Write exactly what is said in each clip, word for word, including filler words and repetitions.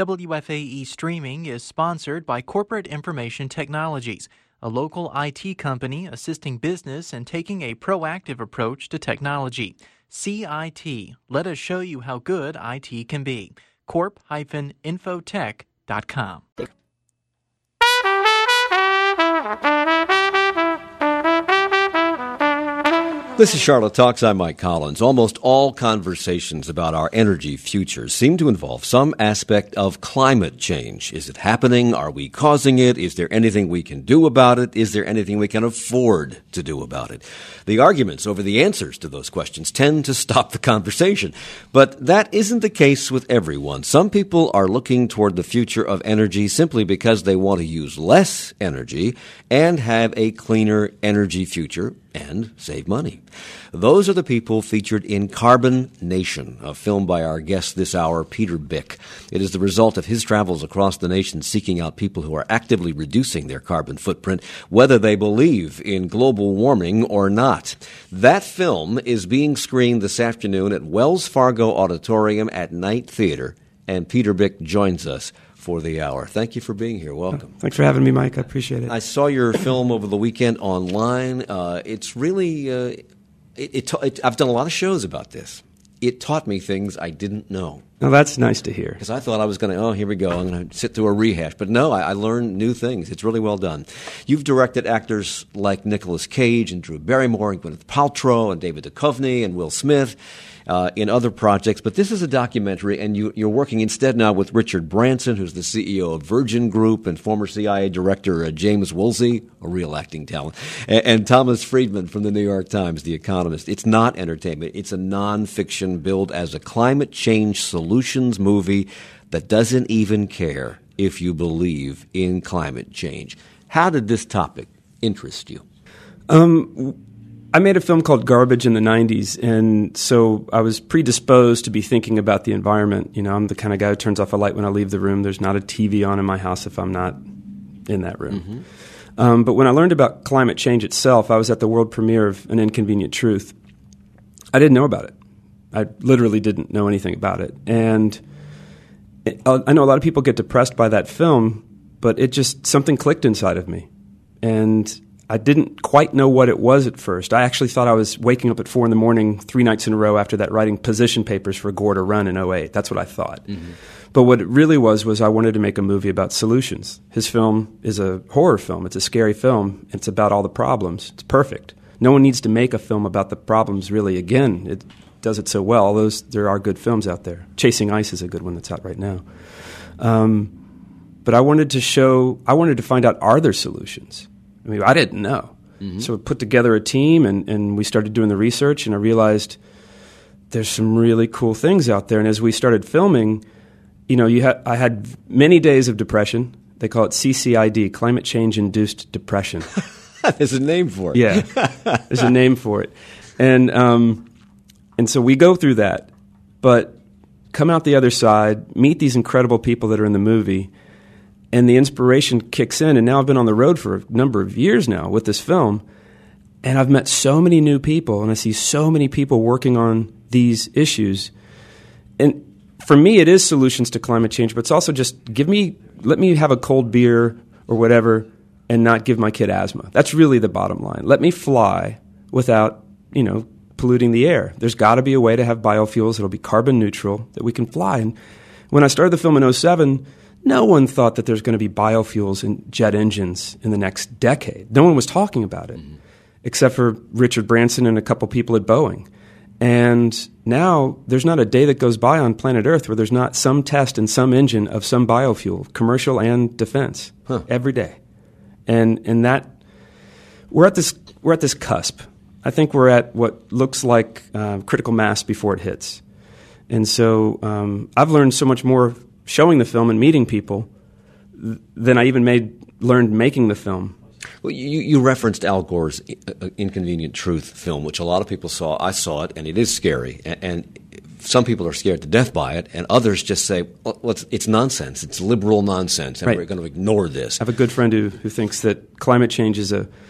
W F A E Streaming is sponsored by Corporate Information Technologies, a local I T company assisting business and taking a proactive approach to technology. C I T. Let us show you how good I T can be. corp dash infotech dot com. This is Charlotte Talks. I'm Mike Collins. Almost all conversations about our energy futures seem to involve some aspect of climate change. Is it happening? Are we causing it? Is there anything we can do about it? Is there anything we can afford to do about it? The arguments over the answers to those questions tend to stop the conversation. But that isn't the case with everyone. Some people are looking toward the future of energy simply because they want to use less energy and have a cleaner energy future and save money. Those are the people featured in Carbon Nation, a film by our guest this hour, Peter Byck. It is the result of his travels across the nation seeking out people who are actively reducing their carbon footprint, whether they believe in global warming or not. That film is being screened this afternoon at Wells Fargo Auditorium at Night Theater, and Peter Byck joins us for the hour. Thank you for being here. Welcome. Thanks for having me, Mike. I appreciate it. I saw your film over the weekend online. Uh, it's really, uh, it, it, it, I've done a lot of shows about this. It taught me things I didn't know. Now, that's nice to hear. Because I thought I was going to, oh, here we go, I'm going to sit through a rehash. But no, I, I learned new things. It's really well done. You've directed actors like Nicolas Cage and Drew Barrymore and Gwyneth Paltrow and David Duchovny and Will Smith uh, in other projects. But this is a documentary, and you, you're working instead now with Richard Branson, who's the C E O of Virgin Group, and former C I A director uh, James Woolsey, a real acting talent, and, and Thomas Friedman from the New York Times, The Economist. It's not entertainment. It's a nonfiction billed as a climate change solutions movie that doesn't even care if you believe in climate change. How did this topic interest you? Um, I made a film called Garbage in the nineties, and so I was predisposed to be thinking about the environment. You know, I'm the kind of guy who turns off a light when I leave the room. There's not a T V on in my house if I'm not in that room. Mm-hmm. Um, but when I learned about climate change itself, I was at the world premiere of An Inconvenient Truth. I didn't know about it. I literally didn't know anything about it. And it, I know a lot of people get depressed by that film, but it just, something clicked inside of me. And I didn't quite know what it was at first. I actually thought I was waking up at four in the morning three nights in a row after that writing position papers for Gore to Run in oh eight. That's what I thought. Mm-hmm. But what it really was was I wanted to make a movie about solutions. His film is a horror film. It's a scary film. It's about all the problems. It's perfect. No one needs to make a film about the problems really again. It does it so well. Those there are good films out there. Chasing Ice is a good one that's out right now. Um, but I wanted to show, I wanted to find out, are there solutions? I mean, I didn't know. Mm-hmm. So we put together a team, and, and we started doing the research, and I realized there's some really cool things out there. And as we started filming, you know, you ha- I had many days of depression. They call it C C I D, Climate Change-Induced Depression. There's a name for it. Yeah, there's a name for it. And um, and so we go through that, but come out the other side, meet these incredible people that are in the movie, and the inspiration kicks in. And now I've been on the road for a number of years now with this film, and I've met so many new people, and I see so many people working on these issues. And for me, it is solutions to climate change, but it's also just give me, let me have a cold beer or whatever and not give my kid asthma. That's really the bottom line. Let me fly without, you know, polluting the air. There's got to be a way to have biofuels that'll be carbon neutral, that we can fly. And when I started the film in oh seven, no one thought that there's going to be biofuels in jet engines in the next decade. No one was talking about it, mm-hmm. except for Richard Branson and a couple people at Boeing. And now there's not a day that goes by on planet Earth where there's not some test in some engine of some biofuel, commercial and defense, huh. every day. And and that we're at this we're at this cusp. I think we're at what looks like uh, critical mass before it hits. And so um, I've learned so much more showing the film and meeting people th- than I even made learned making the film. Well, you, you referenced Al Gore's Inconvenient Truth film, which a lot of people saw. I saw it, and it is scary. And, and some people are scared to death by it, and others just say, well, it's, it's nonsense. It's liberal nonsense, and right. we're going to ignore this. I have a good friend who, who thinks that climate change is a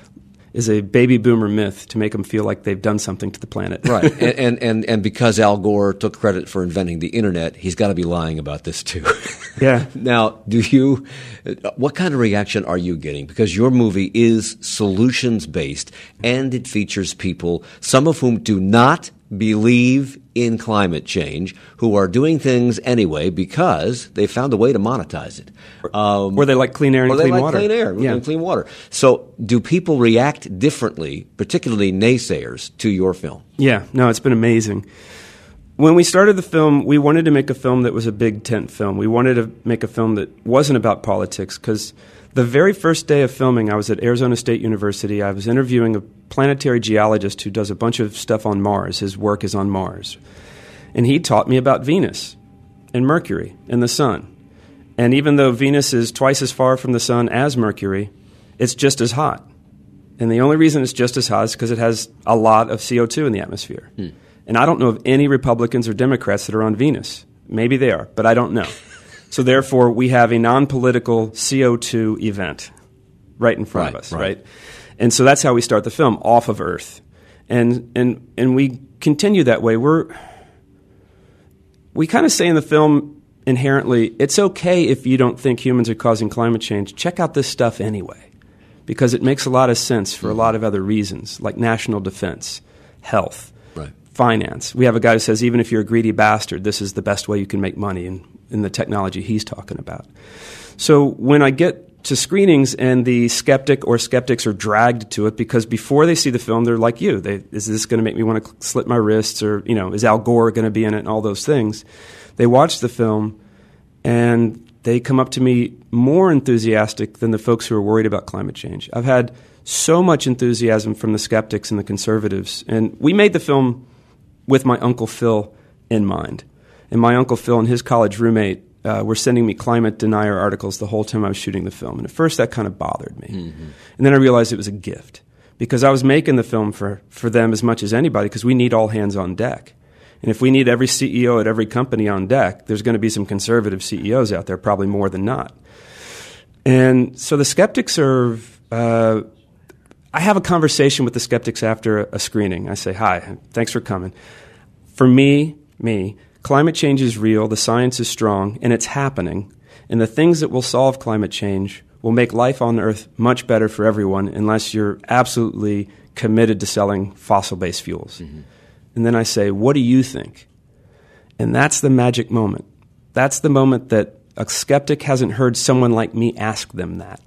is a baby boomer myth to make them feel like they've done something to the planet. Right. and, and, and, and because Al Gore took credit for inventing the internet, he's got to be lying about this too. Yeah. Now, do you, what kind of reaction are you getting? Because your movie is solutions-based and it features people, some of whom do not believe in climate change, who are doing things anyway because they found a way to monetize it. Um, or they like clean air and or clean they like water. clean air yeah. and clean water. So do people react differently, particularly naysayers, to your film? Yeah, no, it's been amazing. When we started the film, we wanted to make a film that was a big tent film. We wanted to make a film that wasn't about politics because the very first day of filming, I was at Arizona State University. I was interviewing a planetary geologist who does a bunch of stuff on Mars. His work is on Mars. And he taught me about Venus and Mercury and the sun. And even though Venus is twice as far from the sun as Mercury, it's just as hot. And the only reason it's just as hot is because it has a lot of C O two in the atmosphere. Hmm. And I don't know of any Republicans or Democrats that are on Venus. Maybe they are, but I don't know. So therefore, we have a non-political C O two event right in front right, of us, right. right? And so that's how we start the film, off of Earth. And and and we continue that way. We're we kind of say in the film inherently, it's okay if you don't think humans are causing climate change. Check out this stuff anyway, because it makes a lot of sense for a lot of other reasons, like national defense, health, right. finance. We have a guy who says, even if you're a greedy bastard, this is the best way you can make money in, in the technology he's talking about. So when I get to screenings and the skeptic or skeptics are dragged to it because before they see the film, they're like you. They, is this going to make me want to slit my wrists? Or, you know, is Al Gore going to be in it and all those things? They watch the film and they come up to me more enthusiastic than the folks who are worried about climate change. I've had so much enthusiasm from the skeptics and the conservatives. And we made the film with my Uncle Phil in mind. And my Uncle Phil and his college roommate uh, were sending me climate denier articles the whole time I was shooting the film. And at first that kind of bothered me. Mm-hmm. And then I realized it was a gift because I was making the film for, for them as much as anybody because we need all hands on deck. And if we need every C E O at every company on deck, there's going to be some conservative C E Os out there, probably more than not. And so the skeptics are... Uh, I have a conversation with the skeptics after a screening. I say, hi, thanks for coming. For me, me, climate change is real, the science is strong, and it's happening. And the things that will solve climate change will make life on Earth much better for everyone unless you're absolutely committed to selling fossil-based fuels. Mm-hmm. And then I say, what do you think? And that's the magic moment. That's the moment that a skeptic hasn't heard someone like me ask them that.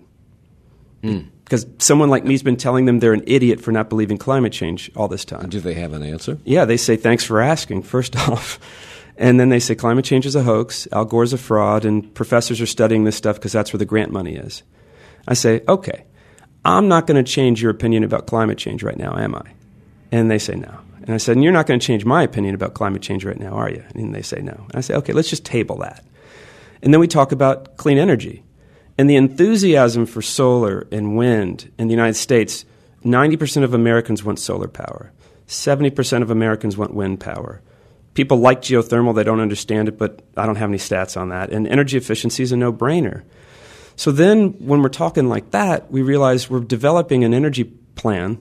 Mm. Because someone like me has been telling them they're an idiot for not believing climate change all this time. Do they have an answer? Yeah, they say, thanks for asking, first off. And then they say climate change is a hoax, Al Gore's a fraud, and professors are studying this stuff because that's where the grant money is. I say, okay, I'm not going to change your opinion about climate change right now, am I? And they say no. And I said, and you're not going to change my opinion about climate change right now, are you? And they say no. And I say, okay, let's just table that. And then we talk about clean energy. And the enthusiasm for solar and wind in the United States, ninety percent of Americans want solar power. seventy percent of Americans want wind power. People like geothermal. They don't understand it, but I don't have any stats on that. And energy efficiency is a no-brainer. So then when we're talking like that, we realize we're developing an energy plan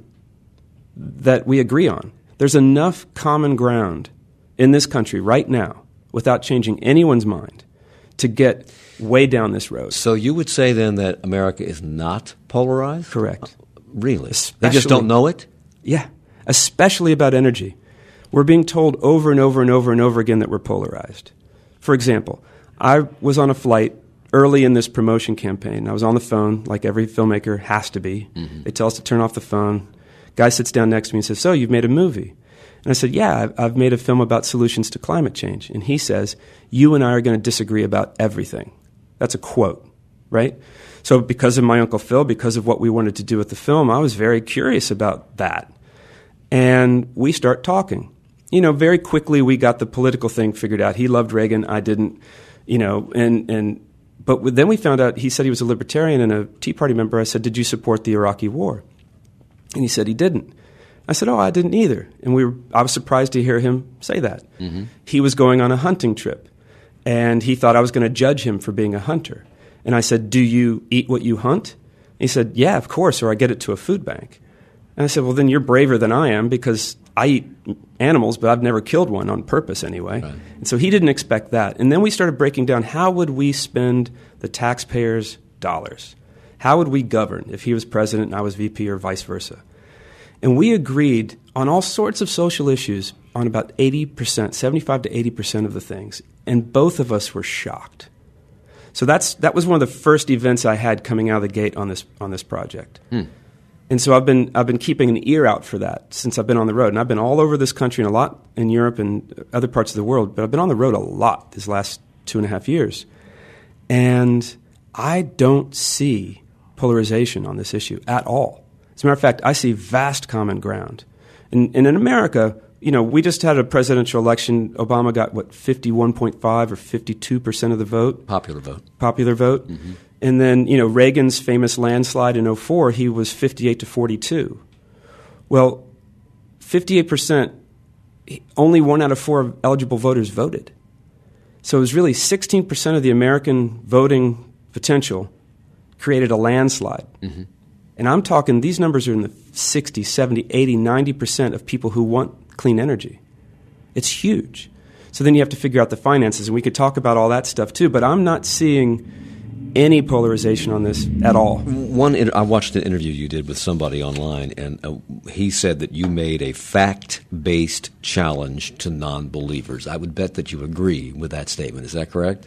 that we agree on. There's enough common ground in this country right now without changing anyone's mind to get way down this road. So you would say then that America is not polarized? Correct. Uh, really? Especially, they just don't know it? Yeah, especially about energy. We're being told over and over and over and over again that we're polarized. For example, I was on a flight early in this promotion campaign. I was on the phone, like every filmmaker has to be. Mm-hmm. They tell us to turn off the phone. Guy sits down next to me and says, so you've made a movie. And I said, yeah, I've made a film about solutions to climate change. And he says, you and I are going to disagree about everything. That's a quote, right? So because of my Uncle Phil, because of what we wanted to do with the film, I was very curious about that. And we start talking. You know, very quickly we got the political thing figured out. He loved Reagan, I didn't, you know, and, and but then we found out he said he was a libertarian and a Tea Party member. I said, did you support the Iraqi war? And he said he didn't. I said, oh, I didn't either. And we were, I was surprised to hear him say that. Mm-hmm. He was going on a hunting trip, and he thought I was going to judge him for being a hunter. And I said, do you eat what you hunt? And he said, yeah, of course, or I get it to a food bank. And I said, well, then you're braver than I am because I eat animals, but I've never killed one on purpose anyway. Right. And so he didn't expect that. And then we started breaking down how would we spend the taxpayers' dollars? How would we govern if he was president and I was V P or vice versa? And we agreed on all sorts of social issues on about eighty percent, seventy-five to eighty percent of the things. And both of us were shocked. So that's that was one of the first events I had coming out of the gate on this on this project. Hmm. And so I've been I've been keeping an ear out for that since I've been on the road. And I've been all over this country and a lot in Europe and other parts of the world, but I've been on the road a lot these last two and a half years. And I don't see polarization on this issue at all. As a matter of fact, I see vast common ground. And, and in America, you know, we just had a presidential election. Obama got, what, fifty-one point five or fifty-two percent of the vote? Popular vote. Popular vote. Mm-hmm. And then, you know, Reagan's famous landslide in oh four, he was fifty-eight to forty-two. Well, fifty-eight percent, only one out of four eligible voters voted. So it was really sixteen percent of the American voting potential created a landslide. Mm-hmm. And I'm talking, these numbers are in the sixty, seventy, eighty, ninety percent of people who want clean energy. It's huge. So then you have to figure out the finances, and we could talk about all that stuff too, but I'm not seeing any polarization on this at all. One, I watched an interview you did with somebody online, and uh, he said that you made a fact-based challenge to non-believers. I would bet that you agree with that statement. Is that correct?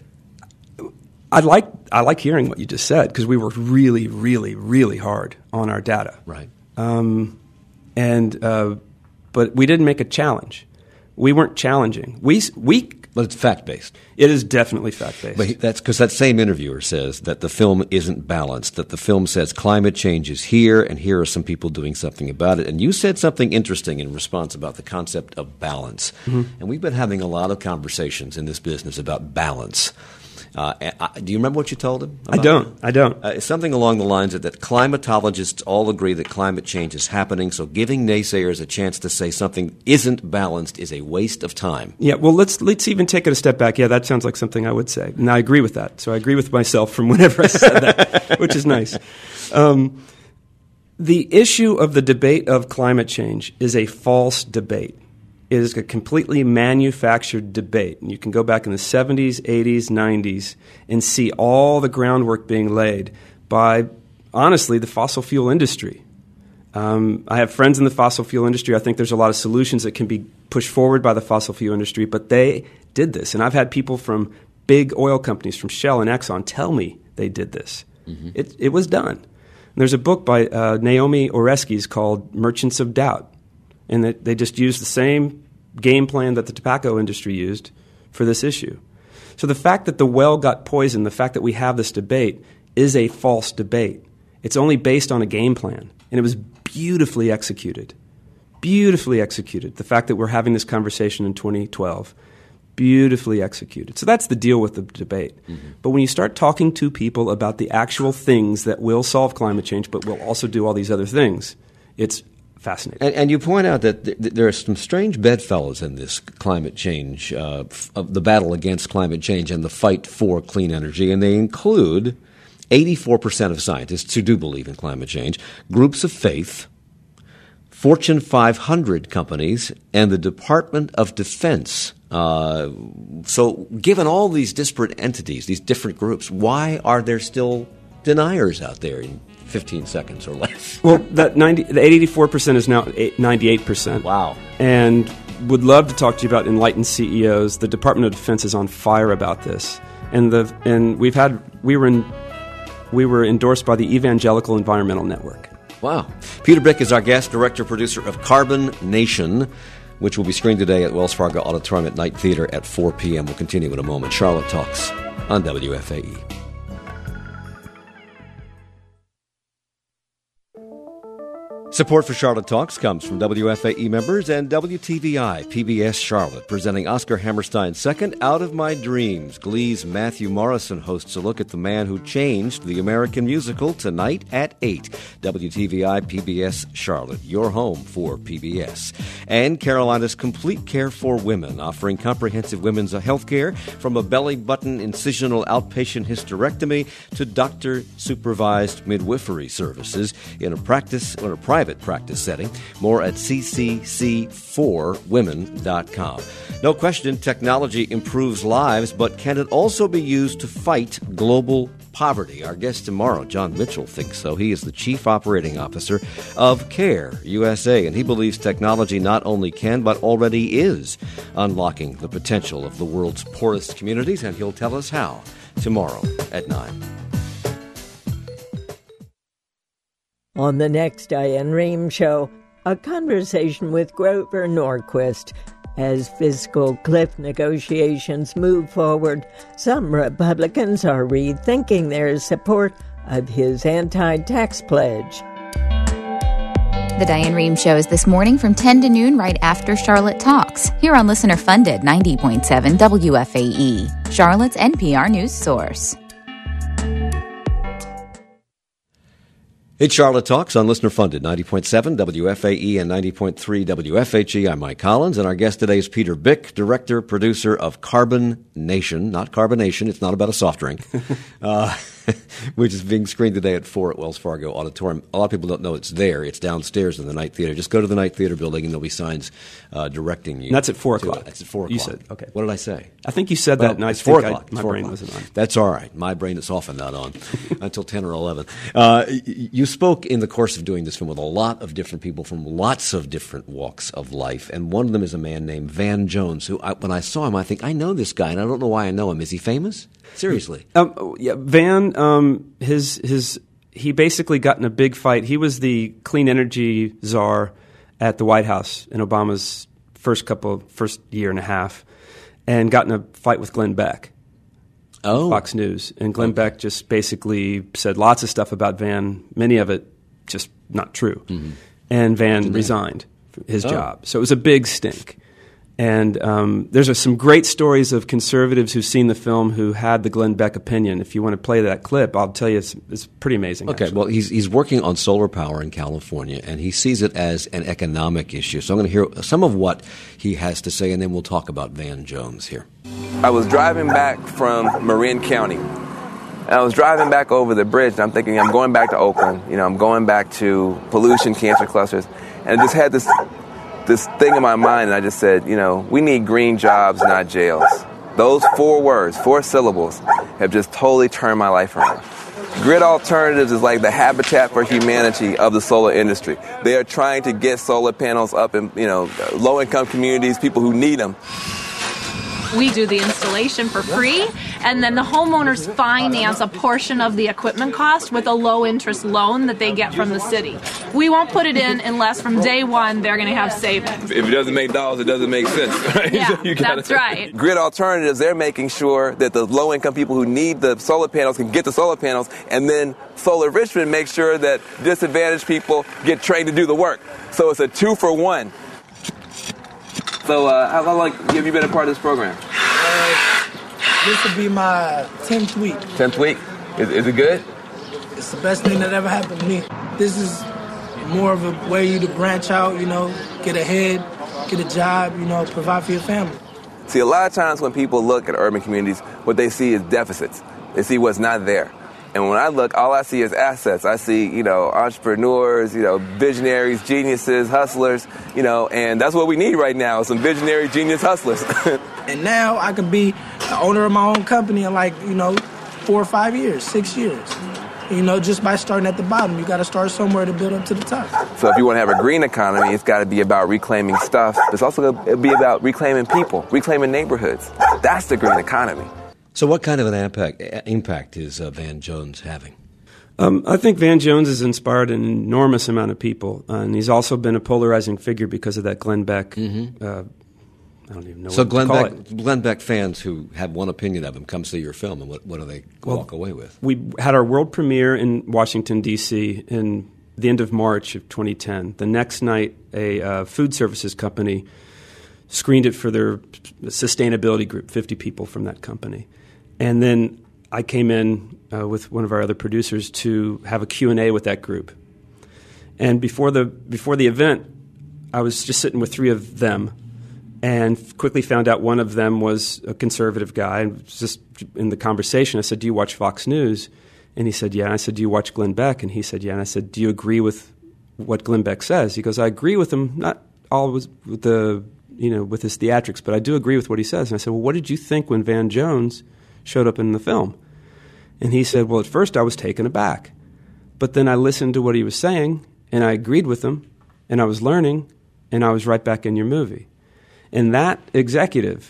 I like I like hearing what you just said because we worked really, really, really hard on our data. Right. Um, and uh, but we didn't make a challenge. We weren't challenging. We we. But it's fact-based. It is definitely fact-based. But that's because that same interviewer says that the film isn't balanced, that the film says climate change is here, and here are some people doing something about it. And you said something interesting in response about the concept of balance. Mm-hmm. And we've been having a lot of conversations in this business about balance. Uh, I, do you remember what you told him? I don't. That? I don't. Uh, it's something along the lines of that climatologists all agree that climate change is happening, so giving naysayers a chance to say something isn't balanced is a waste of time. Yeah, well, let's let's even take it a step back. Yeah, that sounds like something I would say. And I agree with that. So I agree with myself from whenever I said that, which is nice. Um, the issue of the debate of climate change is a false debate. It is a completely manufactured debate. And you can go back in the seventies, eighties, nineties and see all the groundwork being laid by, honestly, the fossil fuel industry. Um, I have friends in the fossil fuel industry. I think there's a lot of solutions that can be pushed forward by the fossil fuel industry, but they did this. And I've had people from big oil companies, from Shell and Exxon, tell me they did this. Mm-hmm. It, it was done. And there's a book by uh, Naomi Oreskes called Merchants of Doubt. And that they just used the same game plan that the tobacco industry used for this issue. So the fact that the well got poisoned, the fact that we have this debate, is a false debate. It's only based on a game plan. And it was beautifully executed. Beautifully executed. The fact that we're having this conversation in twenty twelve, beautifully executed. So that's the deal with the debate. Mm-hmm. But when you start talking to people about the actual things that will solve climate change but will also do all these other things, it's fascinating. And, and you point out that th- there are some strange bedfellows in this climate change, uh, f- of the battle against climate change and the fight for clean energy, and they include eighty-four percent of scientists who do believe in climate change, groups of faith, Fortune five hundred companies, and the Department of Defense. Uh, so given all these disparate entities, these different groups, why are there still deniers out there in fifteen seconds or less? Well, that ninety, the eighty-four percent is now ninety-eight percent. Wow. And would love to talk to you about enlightened C E Os. The Department of Defense is on fire about this. And the and we've had we were in, we were endorsed by the Evangelical Environmental Network. Wow. Peter Byck is our guest, director, producer of Carbon Nation, which will be screened today at Wells Fargo Auditorium at Night Theater at four p.m. We'll continue in a moment. Charlotte Talks on W F A E. Support for Charlotte Talks comes from W F A E members and W T V I P B S Charlotte, presenting Oscar Hammerstein's second Out of My Dreams. Glee's Matthew Morrison hosts a look at the man who changed the American musical tonight at eight. W T V I P B S Charlotte, your home for P B S. And Carolina's Complete Care for Women, offering comprehensive women's health care from a belly button incisional outpatient hysterectomy to doctor-supervised midwifery services in a practice or a private private practice setting. More at c c c four women dot com. No question, technology improves lives, but can it also be used to fight global poverty? Our guest tomorrow, John Mitchell, thinks so. He is the Chief Operating Officer of CARE U S A, and he believes technology not only can, but already is unlocking the potential of the world's poorest communities, and he'll tell us how tomorrow at nine. On the next Diane Rehm Show, a conversation with Grover Norquist. As fiscal cliff negotiations move forward, some Republicans are rethinking their support of his anti-tax pledge. The Diane Rehm Show is this morning from ten to noon right after Charlotte Talks, here on listener-funded ninety point seven W F A E, Charlotte's N P R news source. It's Charlotte Talks on listener-funded ninety point seven W F A E and ninety point three W F H E. I'm Mike Collins, and our guest today is Peter Byck, director, producer of Carbon Nation. Not Carbonation. It's not about a soft drink, uh, which is being screened today at four at Wells Fargo Auditorium. A lot of people don't know it's there. It's downstairs in the Night Theater. Just go to the Night Theater building, and there'll be signs uh, directing you. And that's at four o'clock. That's at four o'clock. You said, okay. What did I say? I think you said well, that, and I it's four think o'clock. I, my four brain o'clock. wasn't on. That's all right. My brain is often not on until ten or eleven. Uh, you spoke in the course of doing this film with a lot of different people from lots of different walks of life, and one of them is a man named Van Jones, who I, when I saw him, I think, I know this guy, and I don't know why I know him. Is he famous? Seriously. Um, yeah, Van, um, his his he basically got in a big fight. He was the clean energy czar at the White House in Obama's first couple, first year and a half, and got in a fight with Glenn Beck. Oh. Fox News. And Glenn okay. Beck just basically said lots of stuff about Van, many of it just not true. Mm-hmm. And Van Didn't resigned his oh. job. So it was a big stink. And um, there's a, some great stories of conservatives who've seen the film who had the Glenn Beck opinion. If you want to play that clip, I'll tell you it's, it's pretty amazing. Okay, actually. well, he's he's working on solar power in California, and he sees it as an economic issue. So I'm going to hear some of what he has to say, and then we'll talk about Van Jones here. I was driving back from Marin County, and I was driving back over the bridge, and I'm thinking I'm going back to Oakland. You know, I'm going back to pollution, cancer clusters, and I just had this this thing in my mind, and I just said, you know, we need green jobs, not jails. Those four words, four syllables, have just totally turned my life around. Grid Alternatives is like the Habitat for Humanity of the solar industry. They are trying to get solar panels up in, you know, low-income communities, people who need them. We do the installation for free, and then the homeowners finance a portion of the equipment cost with a low-interest loan that they get from the city. We won't put it in unless from day one they're going to have savings. If it doesn't make dollars, it doesn't make sense, right? Yeah, so you gotta, that's right. Grid Alternatives, they're making sure that the low-income people who need the solar panels can get the solar panels, and then Solar Richmond makes sure that disadvantaged people get trained to do the work. So it's a two for one. So, uh, how long have you been a part of this program? Uh, this will be my tenth week. Tenth week? Is, is it good? It's the best thing that ever happened to me. This is more of a way you to branch out, you know, get ahead, get a job, you know, provide for your family. See, a lot of times when people look at urban communities, what they see is deficits. They see what's not there. And when I look, all I see is assets. I see, you know, entrepreneurs, you know, visionaries, geniuses, hustlers, you know, and that's what we need right now, some visionary, genius hustlers. And now I can be the owner of my own company in like, you know, four or five years, six years. You know, just by starting at the bottom. You got to start somewhere to build up to the top. So if you want to have a green economy, it's got to be about reclaiming stuff. It's also going to be about reclaiming people, reclaiming neighborhoods. That's the green economy. So what kind of an impact, impact is uh, Van Jones having? Um, I think Van Jones has inspired an enormous amount of people, uh, and he's also been a polarizing figure because of that Glenn Beck. Mm-hmm. Uh, I don't even know so what Glenn to call Beck, it. Glenn Beck fans who have one opinion of him come see your film, and what, what do they well, walk away with? We had our world premiere in Washington, D C in the end of March of twenty ten. The next night, a uh, food services company screened it for their sustainability group, fifty people from that company. And then I came in uh, with one of our other producers to have a Q and A with that group. And before the before the event, I was just sitting with three of them and quickly found out one of them was a conservative guy. And just in the conversation, I said, "Do you watch Fox News?" And he said, "Yeah." And I said, "Do you watch Glenn Beck?" And he said, "Yeah." And I said, "Do you agree with what Glenn Beck says. He goes, I agree with him, not all with the, you know, with his theatrics, but I do agree with what he says. And I said, well, what did you think when Van Jones showed up in the film? And he said, well, at first I was taken aback. But then I listened to what he was saying, and I agreed with him, and I was learning, and I was right back in your movie. And that executive,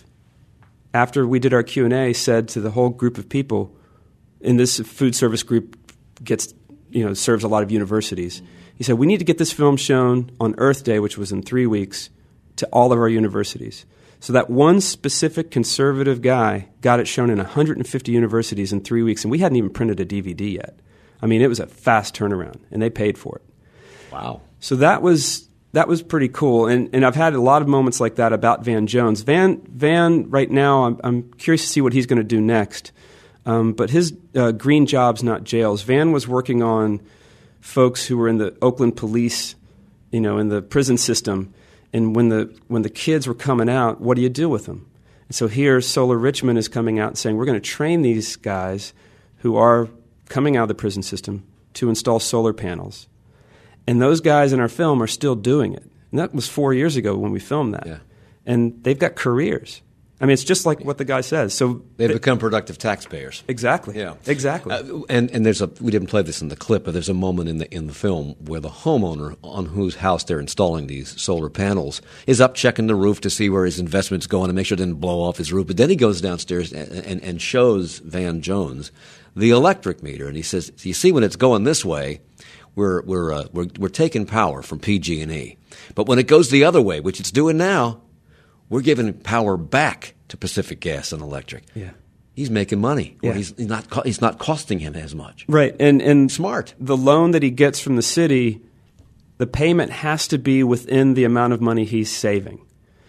after we did our Q and A, said to the whole group of people, and this food service group gets, you know, serves a lot of universities. He said, we need to get this film shown on Earth Day, which was in three weeks, to all of our universities. So that one specific conservative guy got it shown in one hundred fifty universities in three weeks, and we hadn't even printed a D V D yet. I mean, it was a fast turnaround, and they paid for it. Wow. So that was that was pretty cool, and and I've had a lot of moments like that about Van Jones. Van, Van right now, I'm, I'm curious to see what he's going to do next. Um, but his uh, green jobs, not jails. Van was working on folks who were in the Oakland police, you know, in the prison system. And when the when the kids were coming out, what do you do with them? And so here, Solar Richmond is coming out and saying, we're going to train these guys who are coming out of the prison system to install solar panels. And those guys in our film are still doing it. And that was four years ago when we filmed that. Yeah. And they've got careers. I mean, it's just like what the guy says. So They've they, become productive taxpayers. Exactly. Yeah. Exactly. Uh, and and there's a we didn't play this in the clip, but there's a moment in the in the film where the homeowner on whose house they're installing these solar panels is up checking the roof to see where his investment's going and make sure it didn't blow off his roof. But then he goes downstairs and, and, and shows Van Jones the electric meter, and he says, "You see, when it's going this way, we're we're uh, we're we're taking power from P G and E, but when it goes the other way, which it's doing now, we're giving power back to Pacific Gas and Electric." Yeah. He's making money. Yeah. Or he's not co- he's not costing him as much. Right. And and Smart. The loan that he gets from the city, the payment has to be within the amount of money he's saving.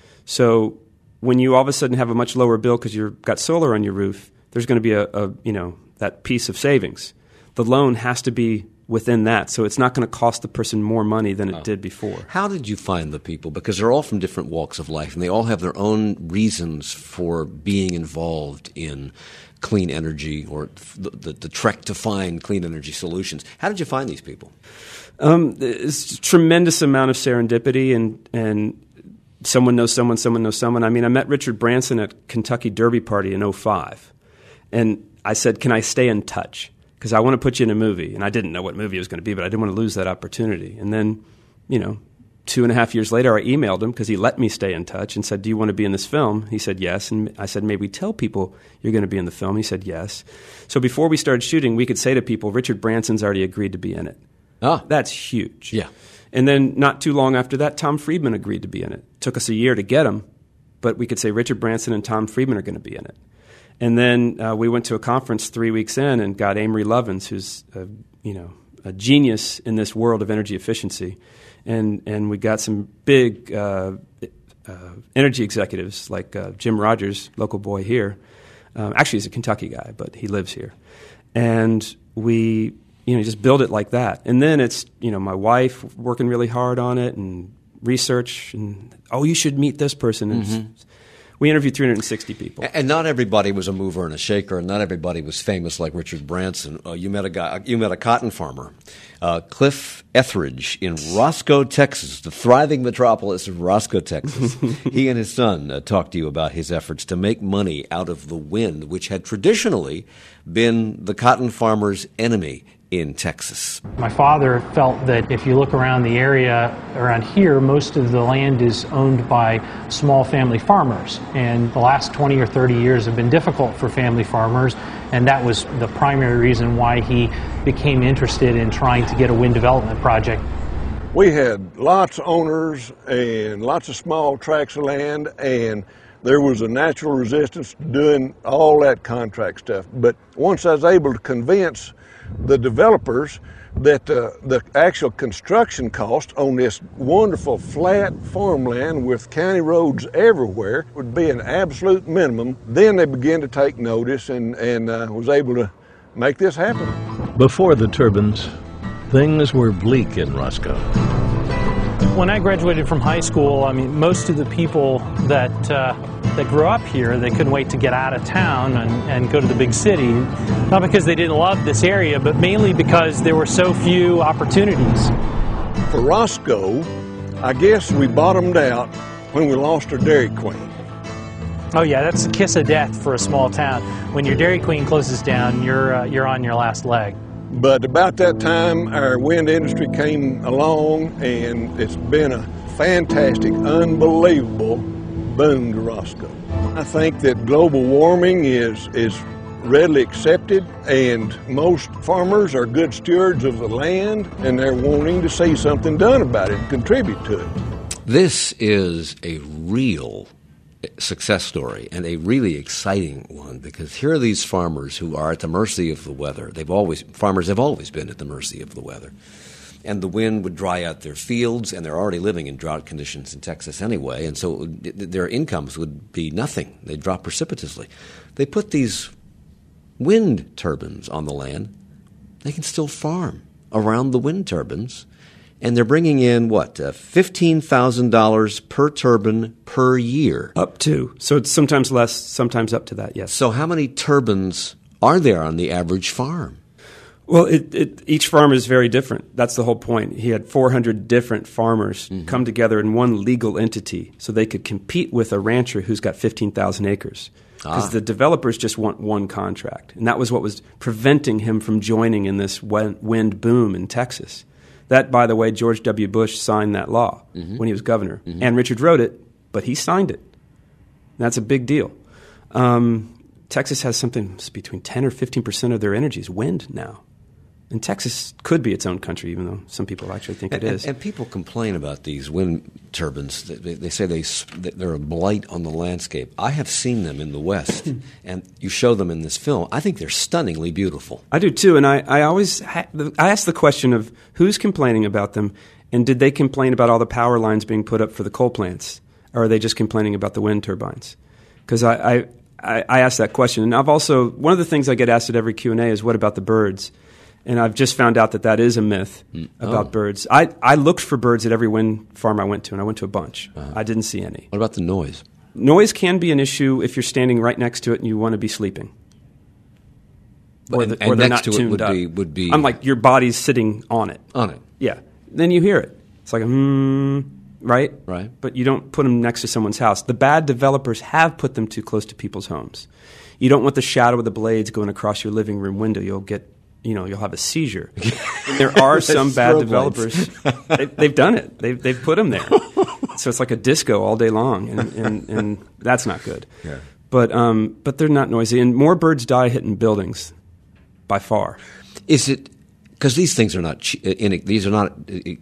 So when you all of a sudden have a much lower bill because you've got solar on your roof, there's going to be a, a you know that piece of savings. The loan has to be within that, so it's not going to cost the person more money than it Oh. did before. How did you find the people? Because they're all from different walks of life, and they all have their own reasons for being involved in clean energy or the, the, the trek to find clean energy solutions. How did you find these people? Um, it's a tremendous amount of serendipity, and and someone knows someone, someone knows someone. I mean, I met Richard Branson at Kentucky Derby Party in oh five, and I said, can I stay in touch? Because I want to put you in a movie. And I didn't know what movie it was going to be, but I didn't want to lose that opportunity. And then, you know, two and a half years later, I emailed him because he let me stay in touch and said, do you want to be in this film? He said, yes. And I said, maybe tell people you're going to be in the film. He said, yes. So before we started shooting, we could say to people, Richard Branson's already agreed to be in it. Ah. That's huge. Yeah. And then not too long after that, Tom Friedman agreed to be in it. Took us a year to get him, but we could say Richard Branson and Tom Friedman are going to be in it. And then uh, we went to a conference three weeks in and got Amory Lovins, who's a, you know a genius in this world of energy efficiency, and and we got some big uh, uh, energy executives like uh, Jim Rogers, local boy here. Um, actually, he's a Kentucky guy, but he lives here, and we you know just build it like that. And then it's you know my wife working really hard on it and research, and oh, you should meet this person. And Mm-hmm. we interviewed three hundred sixty people. And not everybody was a mover and a shaker, and not everybody was famous like Richard Branson. Uh, you met a guy. You met a cotton farmer, uh, Cliff Etheridge, in Roscoe, Texas, the thriving metropolis of Roscoe, Texas. He and his son uh, talked to you about his efforts to make money out of the wind, which had traditionally been the cotton farmer's enemy in Texas. My father felt that if you look around the area around here, most of the land is owned by small family farmers. And the last twenty or thirty years have been difficult for family farmers, and that was the primary reason why he became interested in trying to get a wind development project. We had lots of owners and lots of small tracts of land, and there was a natural resistance to doing all that contract stuff. But once I was able to convince the developers that uh, the actual construction cost on this wonderful flat farmland with county roads everywhere would be an absolute minimum, then they began to take notice and, and uh, was able to make this happen. Before the turbines, things were bleak in Roscoe. When I graduated from high school, I mean, most of the people that uh, that grew up here, they couldn't wait to get out of town and, and go to the big city. Not because they didn't love this area, but mainly because there were so few opportunities. For Roscoe, I guess we bottomed out when we lost our Dairy Queen. Oh yeah, that's the kiss of death for a small town. When your Dairy Queen closes down, you're uh, you're on your last leg. But about that time, our wind industry came along, and it's been a fantastic, unbelievable boom to Roscoe. I think that global warming is is readily accepted, and most farmers are good stewards of the land, and they're wanting to see something done about it and contribute to it. This is a real success story, and a really exciting one, because here are these farmers who are at the mercy of the weather. They've always farmers have always been at the mercy of the weather. And the wind would dry out their fields, and they're already living in drought conditions in Texas anyway, and so their incomes would be nothing. They'd drop precipitously. They put these wind turbines on the land. They can still farm around the wind turbines, and they're bringing in, what, uh, fifteen thousand dollars per turbine per year? Up to. So it's sometimes less, sometimes up to that, yes. So how many turbines are there on the average farm? Well, it, it, each farm is very different. That's the whole point. He had four hundred different farmers mm-hmm. come together in one legal entity so they could compete with a rancher who's got fifteen thousand acres. Because ah. the developers just want one contract. And that was what was preventing him from joining in this wind boom in Texas. That, by the way, George W. Bush signed that law mm-hmm. when he was governor. Mm-hmm. And Richard wrote it, but he signed it. And that's a big deal. Um, Texas has something between ten or fifteen percent of their energy is wind now. And Texas could be its own country, even though some people actually think and, it is. And, and people complain about these wind turbines. They, they say they, they're a blight on the landscape. I have seen them in the West, and you show them in this film. I think they're stunningly beautiful. I do, too. And I, I always ha- I ask the question of who's complaining about them, and did they complain about all the power lines being put up for the coal plants, or are they just complaining about the wind turbines? Because I, I, I, I ask that question. And I've also – one of the things I get asked at every Q and A is, what about the birds? And I've just found out that that is a myth mm. about oh. birds. I, I looked for birds at every wind farm I went to, and I went to a bunch. Uh-huh. I didn't see any. What about the noise? Noise can be an issue if you're standing right next to it and you want to be sleeping. Or, and, the, or and they're next not to tuned it would up. be, would be... I'm like, your body's sitting on it. On it. Yeah. Then you hear it. It's like, hmm, right? Right. But you don't put them next to someone's house. The bad developers have put them too close to people's homes. You don't want the shadow of the blades going across your living room window. You'll get... You know, you'll have a seizure. There are some bad developers. they, they've done it. They've, they've put them there. So it's like a disco all day long, and, and, and that's not good. Yeah. But um, but they're not noisy. And more birds die hitting buildings by far. Is it – because these things are not che- – these are not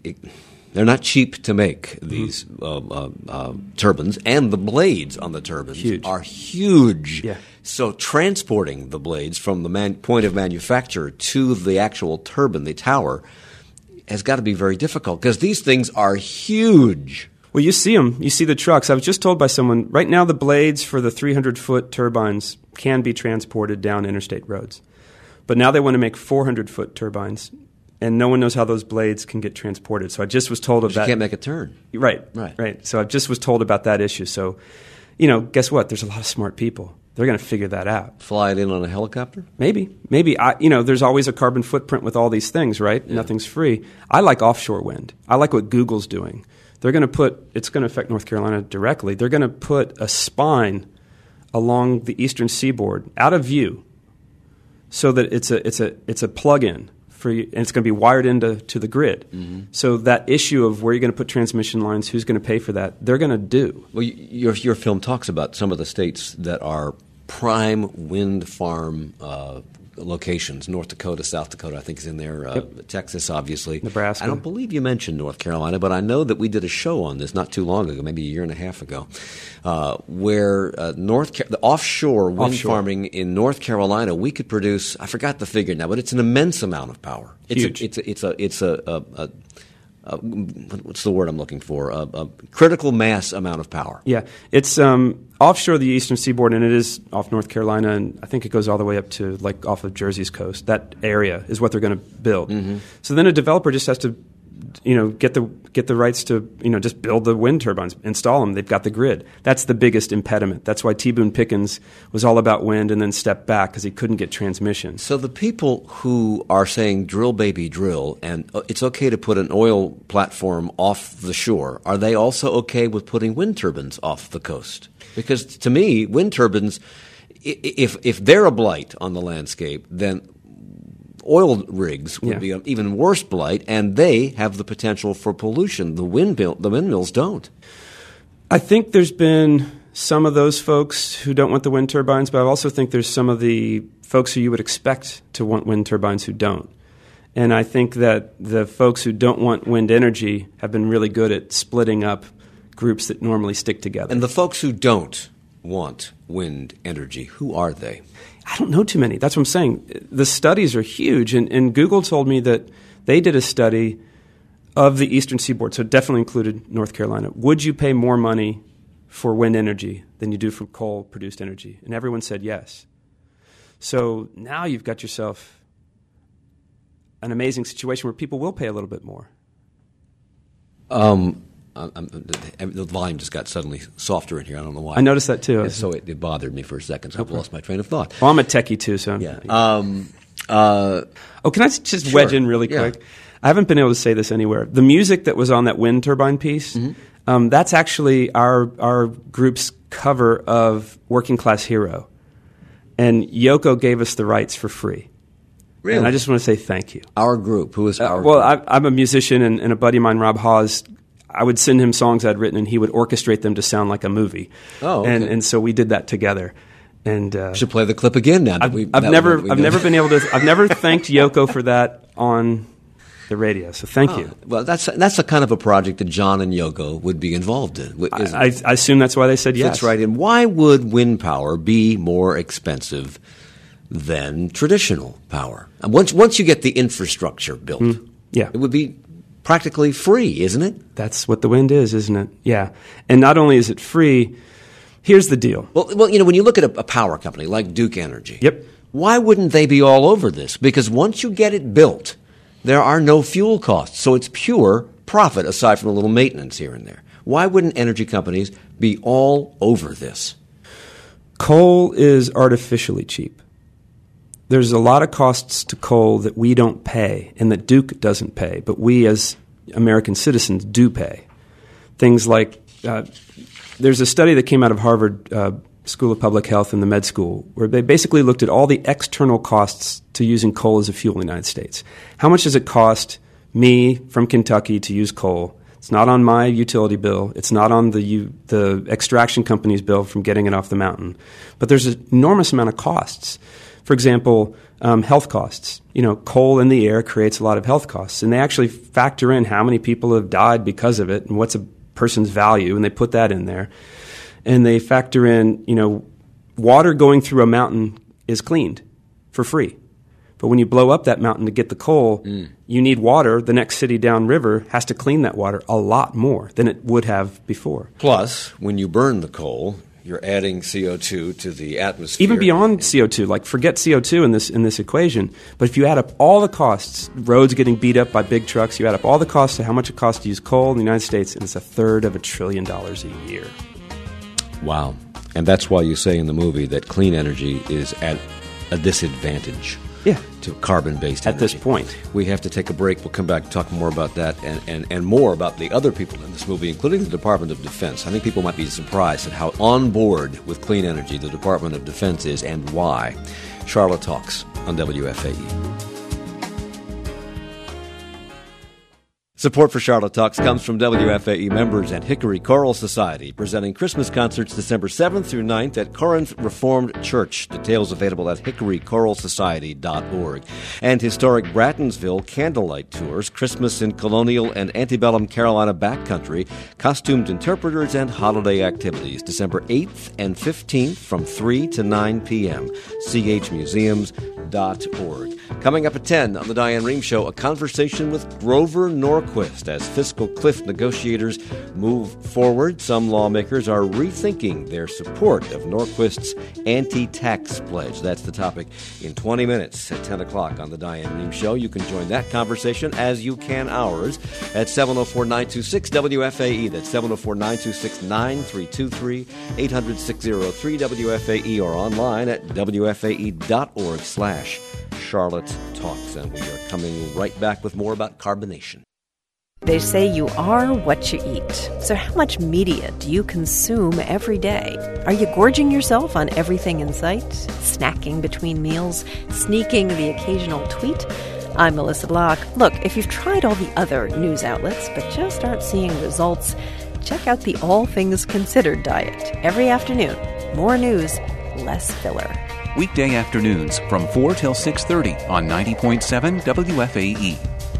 – they're not cheap to make, these mm. uh, uh, uh, turbines. And the blades on the turbines huge. are huge. Yeah. So transporting the blades from the man- point of manufacture to the actual turbine, the tower, has got to be very difficult because these things are huge. Well, you see them. You see the trucks. I was just told by someone, right now the blades for the three hundred foot turbines can be transported down interstate roads. But now they want to make four hundred foot turbines, and no one knows how those blades can get transported. So I just was told of you that. You can't make a turn. Right, right, right. So I just was told about that issue. So, you know, guess what? There's a lot of smart people. They're going to figure that out. Fly it in on a helicopter? Maybe. Maybe. I, you know, there's always a carbon footprint with all these things, right? Yeah. Nothing's free. I like offshore wind. I like what Google's doing. They're going to put – it's going to affect North Carolina directly. They're going to put a spine along the eastern seaboard out of view so that it's a it's a it's a plug-in for you, and it's going to be wired into to the grid. Mm-hmm. So that issue of where you're going to put transmission lines, who's going to pay for that, they're going to do. Well, your your film talks about some of the states that are prime wind farm uh, locations. North Dakota, South Dakota, I think is in there. Uh, yep. Texas, obviously. Nebraska. I don't believe you mentioned North Carolina, but I know that we did a show on this not too long ago, maybe a year and a half ago, uh, where uh, North Car- the offshore wind offshore. farming in North Carolina, we could produce. I forgot the figure now, but it's an immense amount of power. It's Huge. A, it's a, it's a it's a, a, a Uh, what's the word I'm looking for? A, a critical mass amount of power. Yeah, it's um, offshore the eastern seaboard, and it is off North Carolina, and I think it goes all the way up to like off of Jersey's coast. That area is what they're going to build. Mm-hmm. So then a developer just has to you know, get the get the rights to, you know, just build the wind turbines, install them. They've got the grid. That's the biggest impediment. That's why T. Boone Pickens was all about wind and then stepped back because he couldn't get transmission. So the people who are saying drill, baby, drill, and it's okay to put an oil platform off the shore, are they also okay with putting wind turbines off the coast? Because to me, wind turbines, if if they're a blight on the landscape, then oil rigs would yeah. be an even worse blight, and they have the potential for pollution. The windmill, the windmills don't. I think there's been some of those folks who don't want the wind turbines, but I also think there's some of the folks who you would expect to want wind turbines who don't. And I think that the folks who don't want wind energy have been really good at splitting up groups that normally stick together. And the folks who don't want wind energy, who are they? I don't know too many. That's what I'm saying. The studies are huge, and, and Google told me that they did a study of the eastern seaboard, so it definitely included North Carolina. Would you pay more money for wind energy than you do for coal-produced energy? And everyone said yes. So now you've got yourself an amazing situation where people will pay a little bit more. Um. I'm, I'm, the volume just got suddenly softer in here. I don't know why. I noticed that too. And so it, it bothered me for a second. So okay. I've lost my train of thought. Well, I'm a techie too, so yeah. Um, uh, oh, can I just sure. wedge in really yeah. quick? I haven't been able to say this anywhere. The music that was on that wind turbine piece, mm-hmm. um, that's actually our our group's cover of Working Class Hero, and Yoko gave us the rights for free. Really? And I just want to say thank you. Our group, who is our? Uh, well, group? I, I'm a musician, and, and a buddy of mine, Rob Hawes. I would send him songs I'd written, and he would orchestrate them to sound like a movie. Oh, okay. and and so we did that together. And uh, should play the clip again now. That I've, we, I've that never, we I've never been able to. I've never thanked Yoko for that on the radio. So thank oh, you. Well, that's that's a kind of a project that John and Yoko would be involved in. I, I, I assume that's why they said yes. That's right. And why would wind power be more expensive than traditional power? And once once you get the infrastructure built, mm, yeah, it would be practically free, isn't it? That's what the wind is, isn't it? Yeah. And not only is it free, here's the deal. Well, well, you know, when you look at a, a power company like Duke Energy, yep. why wouldn't they be all over this? Because once you get it built, there are no fuel costs. So it's pure profit aside from a little maintenance here and there. Why wouldn't energy companies be all over this? Coal is artificially cheap. There's a lot of costs to coal that we don't pay and that Duke doesn't pay, but we as American citizens do pay. Things like uh, there's a study that came out of Harvard uh, School of Public Health and the med school where they basically looked at all the external costs to using coal as a fuel in the United States. How much does it cost me from Kentucky to use coal? It's not on my utility bill. It's not on the u- the extraction company's bill from getting it off the mountain. But there's an enormous amount of costs. For example, um, health costs. You know, coal in the air creates a lot of health costs, and they actually factor in how many people have died because of it and what's a person's value, and they put that in there. And they factor in, you know, water going through a mountain is cleaned for free. But when you blow up that mountain to get the coal, mm. you need water. The next city downriver has to clean that water a lot more than it would have before. Plus, when you burn the coal, you're adding C O two to the atmosphere. Even beyond C O two, like forget C O two in this in this equation. But if you add up all the costs, roads getting beat up by big trucks, you add up all the costs to how much it costs to use coal in the United States, and it's a third of a trillion dollars a year. Wow. And that's why you say in the movie that clean energy is at a disadvantage. Yeah. To carbon-based energy. At this point. We have to take a break. We'll come back and talk more about that and, and, and more about the other people in this movie, including the Department of Defense. I think people might be surprised at how on board with clean energy the Department of Defense is and why. Charlotte Talks on W F A E. Support for Charlotte Talks comes from W F A E members and Hickory Choral Society, presenting Christmas concerts December seventh through ninth at Corinth Reformed Church. Details available at hickory choral society dot org. And historic Brattonsville candlelight tours, Christmas in colonial and antebellum Carolina backcountry, costumed interpreters, and holiday activities, December eighth and fifteenth from three to nine p.m. C H Museums dot org. Coming up at ten on the Diane Rehm Show, a conversation with Grover Norquist as fiscal cliff negotiators move forward. Some lawmakers are rethinking their support of Norquist's anti-tax pledge. That's the topic in twenty minutes at ten o'clock on the Diane Rehm Show. You can join that conversation as you can ours at seven oh four, nine two six, W F A E. That's seven oh four, nine two six, nine three two three, eight hundred, six oh three, W F A E, or online at W F A E dot org slash Charlotte Talks. And we are coming right back with more about carbonation. They say you are what you eat. So how much media do you consume every day? Are you gorging yourself on everything in sight? Snacking between meals? Sneaking the occasional tweet? I'm Melissa Block. Look, if you've tried all the other news outlets but just aren't seeing results, check out the All Things Considered diet. Every afternoon, more news, less filler. Weekday afternoons from four till six thirty on ninety point seven W F A E.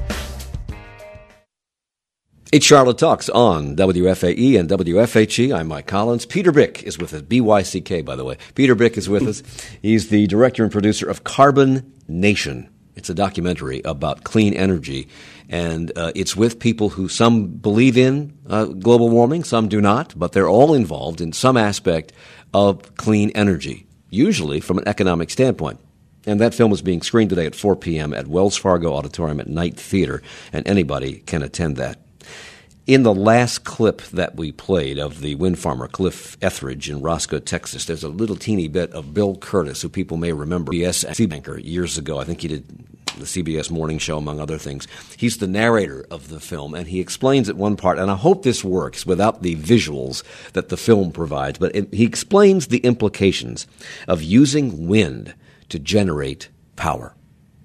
It's Charlotte Talks on W F A E and W F H E. I'm Mike Collins. Peter Byck is with us. B Y C K, by the way. Peter Byck is with us. He's the director and producer of Carbon Nation. It's a documentary about clean energy, and uh, it's with people who some believe in uh, global warming, some do not, but they're all involved in some aspect of clean energy, usually from an economic standpoint. And that film is being screened today at four p.m. at Wells Fargo Auditorium at Knight Theater, and anybody can attend that. In the last clip that we played of the wind farmer Cliff Etheridge in Roscoe, Texas, there's a little teeny bit of Bill Curtis, who people may remember, C B S banker years ago. I think he did the C B S Morning Show, among other things. He's the narrator of the film, and he explains at one part, and I hope this works without the visuals that the film provides, but it, he explains the implications of using wind to generate power.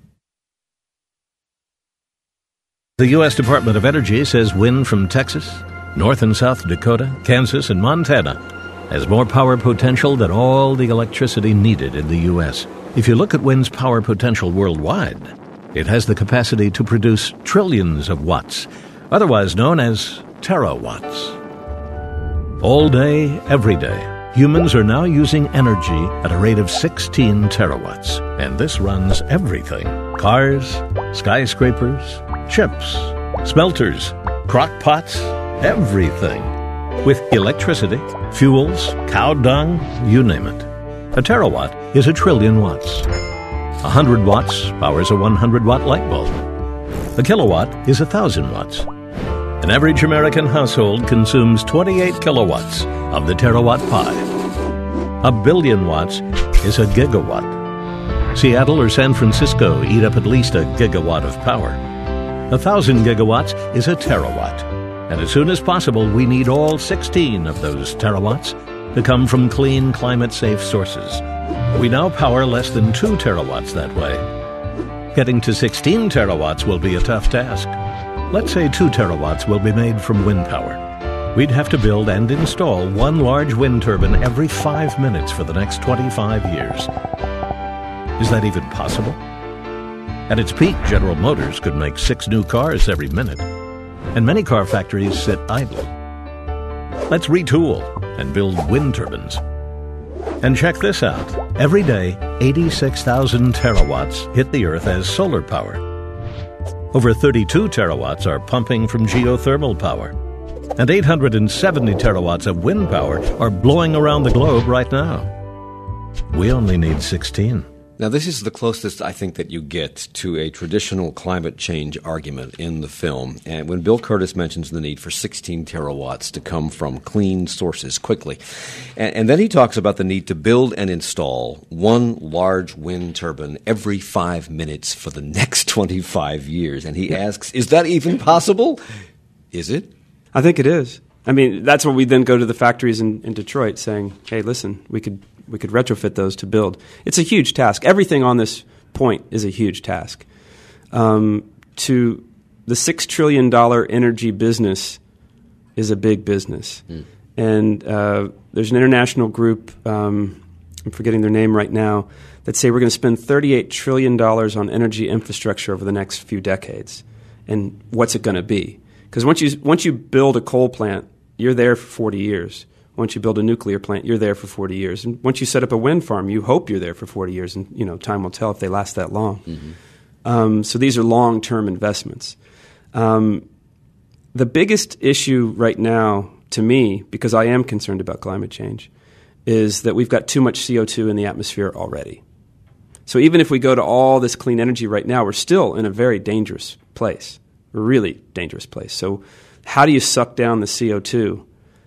The U S Department of Energy says wind from Texas, North and South Dakota, Kansas, and Montana has more power potential than all the electricity needed in the U S. If you look at wind's power potential worldwide, it has the capacity to produce trillions of watts, otherwise known as terawatts. All day, every day, humans are now using energy at a rate of sixteen terawatts, and this runs everything: cars, skyscrapers, ships, smelters, crock pots, everything. With electricity, fuels, cow dung, you name it. A terawatt is a trillion watts. A hundred watts powers a one hundred watt light bulb. A kilowatt is a thousand watts. An average American household consumes twenty-eight kilowatts of the terawatt pie. A billion watts is a gigawatt. Seattle or San Francisco eat up at least a gigawatt of power. A thousand gigawatts is a terawatt. And as soon as possible, we need all sixteen of those terawatts to come from clean, climate-safe sources. We now power less than two terawatts that way. Getting to sixteen terawatts will be a tough task. Let's say two terawatts will be made from wind power. We'd have to build and install one large wind turbine every five minutes for the next twenty-five years. Is that even possible? At its peak, General Motors could make six new cars every minute, and many car factories sit idle. Let's retool and build wind turbines. And check this out. Every day, eighty-six thousand terawatts hit the Earth as solar power. Over thirty-two terawatts are pumping from geothermal power. And eight hundred seventy terawatts of wind power are blowing around the globe right now. We only need sixteen. Now, this is the closest, I think, that you get to a traditional climate change argument in the film. And when Bill Curtis mentions the need for sixteen terawatts to come from clean sources quickly, and, and then he talks about the need to build and install one large wind turbine every five minutes for the next twenty-five years. And he asks, is that even possible? Is it? I think it is. I mean, that's where we then go to the factories in, in Detroit saying, hey, listen, we could we could retrofit those to build. It's a huge task. Everything on this point is a huge task. Um, to the six trillion dollars energy business is a big business. Mm. And uh, there's an international group, um, I'm forgetting their name right now, that say we're going to spend thirty-eight trillion dollars on energy infrastructure over the next few decades. And what's it going to be? Because once you once you build a coal plant, you're there for forty years. Once you build a nuclear plant, you're there for forty years. And once you set up a wind farm, you hope you're there for forty years. And, you know, time will tell if they last that long. Mm-hmm. Um, so these are long-term investments. Um, the biggest issue right now, to me, because I am concerned about climate change, is that we've got too much C O two in the atmosphere already. So even if we go to all this clean energy right now, we're still in a very dangerous place, a really dangerous place. So how do you suck down the C O two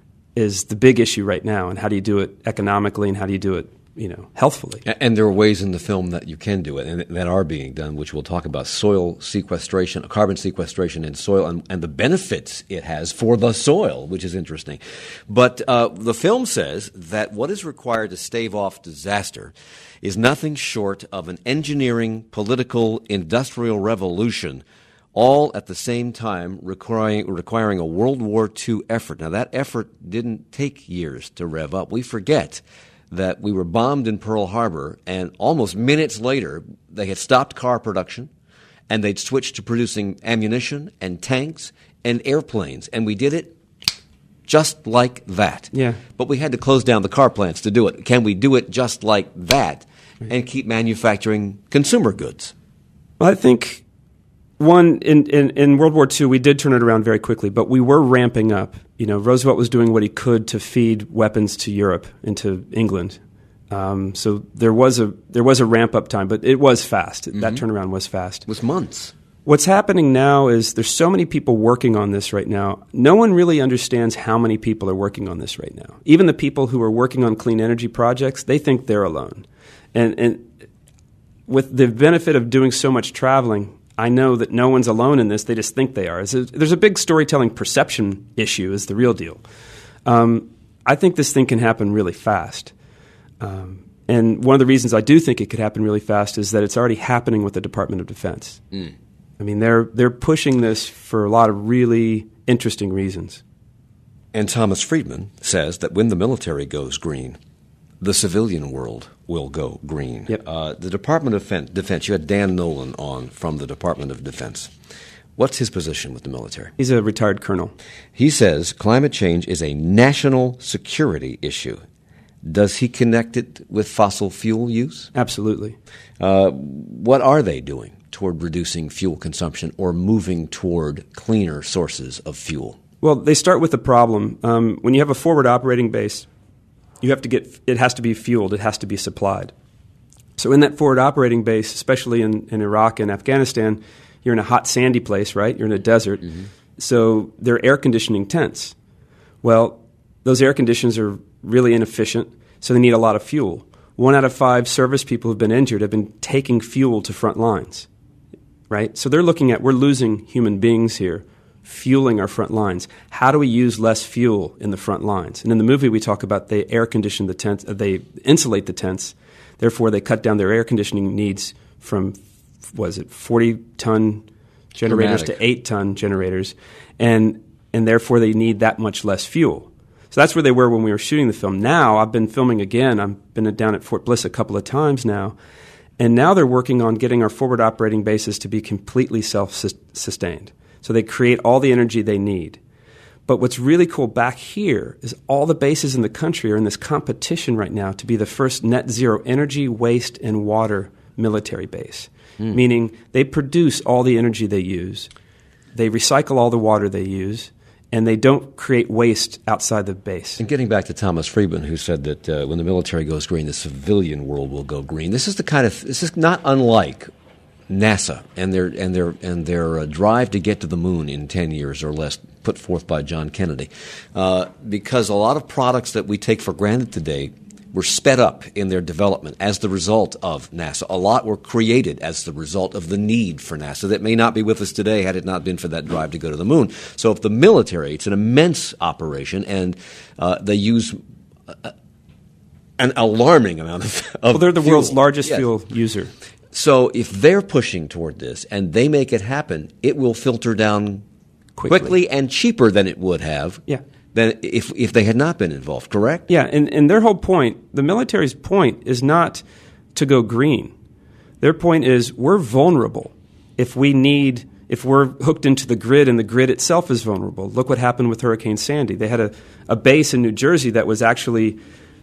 is the big issue right now, and how do you do it economically, and how do you do it, you know, healthfully? And there are ways in the film that you can do it, and that are being done, which we'll talk about: soil sequestration, carbon sequestration in soil, and, and the benefits it has for the soil, which is interesting. But uh, the film says that what is required to stave off disaster is nothing short of an engineering, political, industrial revolution, all at the same time requiring, requiring a World War Two effort. Now, that effort didn't take years to rev up. We forget that we were bombed in Pearl Harbor, and almost minutes later, they had stopped car production, and they'd switched to producing ammunition and tanks and airplanes, and we did it just like that. Yeah. But we had to close down the car plants to do it. Can we do it just like that and keep manufacturing consumer goods? Well, I think, one, in, in, in World War Two, we did turn it around very quickly, but we were ramping up. You know, Roosevelt was doing what he could to feed weapons to Europe and to England. Um, so there was a there was a ramp-up time, but it was fast. Mm-hmm. That turnaround was fast. It was months. What's happening now is there's so many people working on this right now. No one really understands how many people are working on this right now. Even the people who are working on clean energy projects, they think they're alone. And, and with the benefit of doing so much traveling, I know that no one's alone in this. They just think they are. There's a big storytelling perception issue is the real deal. Um, I think this thing can happen really fast. Um, and one of the reasons I do think it could happen really fast is that it's already happening with the Department of Defense. Mm. I mean, they're they're pushing this for a lot of really interesting reasons. And Thomas Friedman says that when the military goes green, the civilian world will go green. Yep. Uh, the Department of Defense, you had Dan Nolan on from the Department of Defense. What's his position with the military? He's a retired colonel. He says climate change is a national security issue. Does he connect it with fossil fuel use? Absolutely. Uh, what are they doing toward reducing fuel consumption or moving toward cleaner sources of fuel? Well, they start with the problem. Um, when you have a forward operating base, you have to get it has to be fueled. It has to be supplied. So in that forward operating base, especially in, in Iraq and Afghanistan, you're in a hot, sandy place, right? You're in a desert. Mm-hmm. So they're air conditioning tents. Well, those air conditions are really inefficient, so they need a lot of fuel. One out of five service people who've been injured have been taking fuel to front lines, right? So they're looking at, we're losing human beings here, fueling our front lines. How do we use less fuel in the front lines? And in the movie we talk about they air condition the tents, uh, they insulate the tents, therefore they cut down their air conditioning needs from, was it forty-ton generators Dramatic. to eight-ton generators, and and therefore they need that much less fuel. So that's where they were when we were shooting the film. Now, I've been filming again. I've been down at Fort Bliss a couple of times now. And now they're working on getting our forward operating bases to be completely self-sustained. So they create all the energy they need. But what's really cool back here is all the bases in the country are in this competition right now to be the first net zero energy, waste, and water military base. Mm. Meaning they produce all the energy they use. They recycle all the water they use. And they don't create waste outside the base. And getting back to Thomas Friedman, who said that uh, when the military goes green, the civilian world will go green. This is the kind of this is not unlike NASA and their and their and their uh, drive to get to the moon in ten years or less, put forth by John Kennedy, uh, because a lot of products that we take for granted today were sped up in their development as the result of NASA. A lot were created as the result of the need for NASA that may not be with us today had it not been for that drive to go to the moon. So if the military, it's an immense operation, and uh, they use uh, an alarming amount of, of Well, they're the fuel. world's largest Yes. fuel user. So if they're pushing toward this and they make it happen, it will filter down Quickly, quickly and cheaper than it would have. Yeah. Than if if they had not been involved, correct? Yeah, and, and their whole point, the military's point, is not to go green. Their point is we're vulnerable if we need if we're hooked into the grid and the grid itself is vulnerable. Look what happened with Hurricane Sandy. They had a, a base in New Jersey that was actually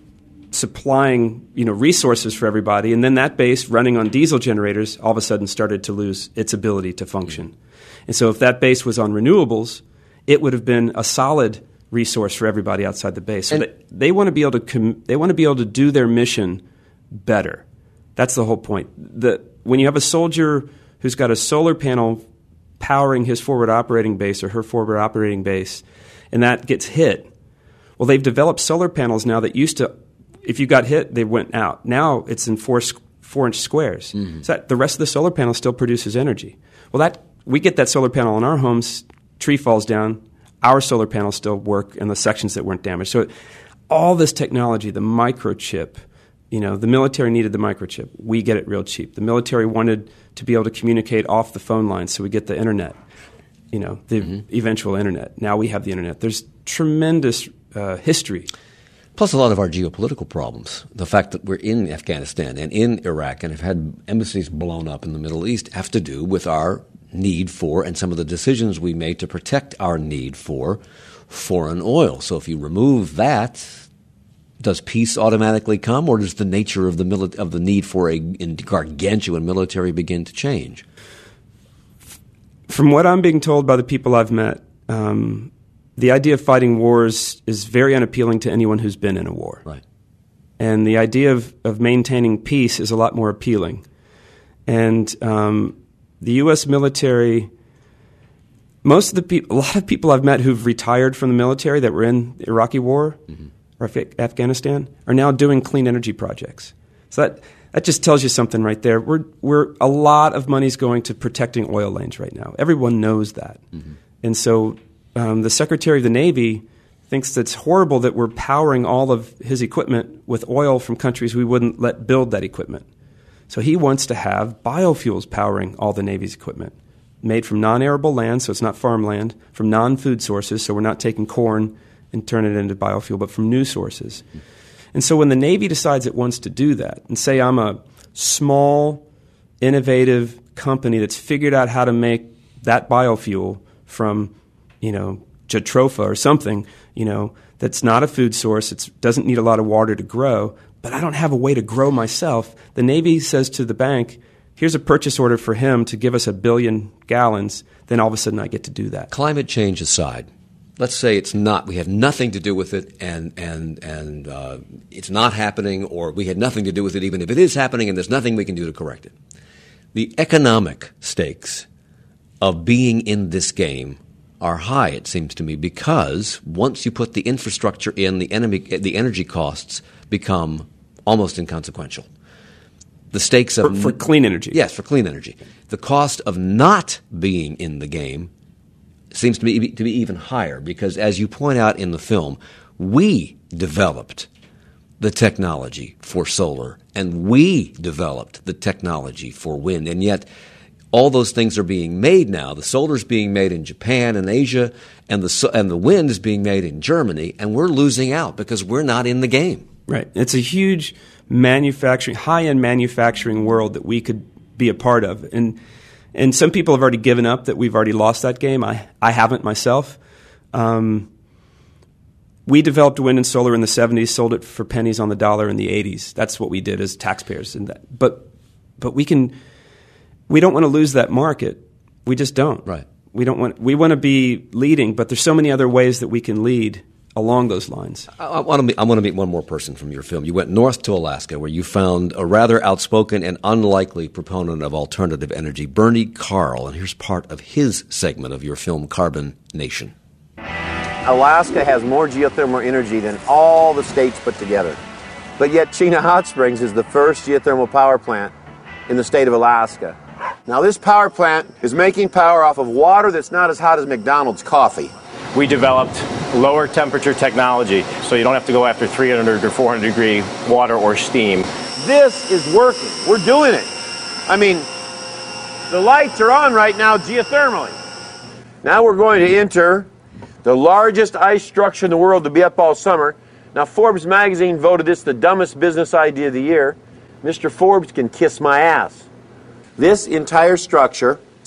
supplying, you know, resources for everybody, and then that base running on diesel generators all of a sudden started to lose its ability to function. And so if that base was on renewables, it would have been a solid resource for everybody outside the base. So they, they want to be able to com- they want to be able to do their mission better. That's the whole point. The, when you have a soldier who's got a solar panel powering his forward operating base or her forward operating base, and that gets hit, well, they've developed solar panels now that used to, if you got hit, they went out. Now it's in four four-inch squares. Mm-hmm. So that the rest of the solar panel still produces energy. Well, that we get that solar panel in our homes, tree falls down, our solar panels still work in the sections that weren't damaged. So all this technology, the microchip, you know, the military needed the microchip. We get it real cheap. The military wanted to be able to communicate off the phone line, so we get the internet, you know, the mm-hmm. eventual internet. Now we have the internet. There's tremendous uh, history. Plus a lot of our geopolitical problems. The fact that we're in Afghanistan and in Iraq and have had embassies blown up in the Middle East have to do with our need for and some of the decisions we made to protect our need for foreign oil. So if you remove that, does peace automatically come, or does the nature of the mili- of the need for a gargantuan military begin to change? From what I'm being told by the people I've met, um, the idea of fighting wars is very unappealing to anyone who's been in a war. Right. And the idea of, of maintaining peace is a lot more appealing. And um, the U S military, most of the people, a lot of people I've met who've retired from the military that were in the Iraqi war mm-hmm. or Af- Afghanistan are now doing clean energy projects. So that that just tells you something right there. We're we're a lot of money's going to protecting oil lanes right now. Everyone knows that, mm-hmm. and so um, the Secretary of the Navy thinks it's horrible that we're powering all of his equipment with oil from countries we wouldn't let build that equipment. So he wants to have biofuels powering all the Navy's equipment, made from non-arable land, so it's not farmland, from non-food sources, so we're not taking corn and turning it into biofuel, but from new sources. Mm-hmm. And so when the Navy decides it wants to do that, and say I'm a small, innovative company that's figured out how to make that biofuel from, you know, jatropha or something, you know, that's not a food source, it doesn't need a lot of water to grow, but I don't have a way to grow myself, the Navy says to the bank, here's a purchase order for him to give us a billion gallons, then all of a sudden I get to do that. Climate change aside, let's say it's not, we have nothing to do with it and and and uh, it's not happening, or we had nothing to do with it even if it is happening and there's nothing we can do to correct it. The economic stakes of being in this game are high, it seems to me, because once you put the infrastructure in, the enemy, the energy costs become almost inconsequential. The stakes of... For, for clean energy. Yes, for clean energy. The cost of not being in the game seems to me to be even higher because, as you point out in the film, we developed the technology for solar and we developed the technology for wind, and yet all those things are being made now. The solar is being made in Japan and Asia, and the and the wind is being made in Germany, and we're losing out because we're not in the game. Right. It's a huge manufacturing, high-end manufacturing world that we could be a part of. And and some people have already given up that we've already lost that game. I, I haven't myself. Um, we developed wind and solar in the seventies, sold it for pennies on the dollar in the eighties. That's what we did as taxpayers. And that, but but we can we don't want to lose that market. We just don't. Right. We don't want we want to be leading, but there's so many other ways that we can lead along those lines. I, I, want to meet, I want to meet one more person from your film. You went north to Alaska, where you found a rather outspoken and unlikely proponent of alternative energy, Bernie Carl, and here's part of his segment of your film, Carbon Nation. Alaska has more geothermal energy than all the states put together. But yet Chena Hot Springs is the first geothermal power plant in the state of Alaska. Now this power plant is making power off of water that's not as hot as McDonald's coffee. We developed lower temperature technology, so you don't have to go after three hundred or four hundred degree water or steam. This is working. We're doing it. I mean, the lights are on right now geothermally. Now we're going to enter the largest ice structure in the world to be up all summer. Now Forbes magazine voted this the dumbest business idea of the year. Mister Forbes can kiss my ass. This entire structure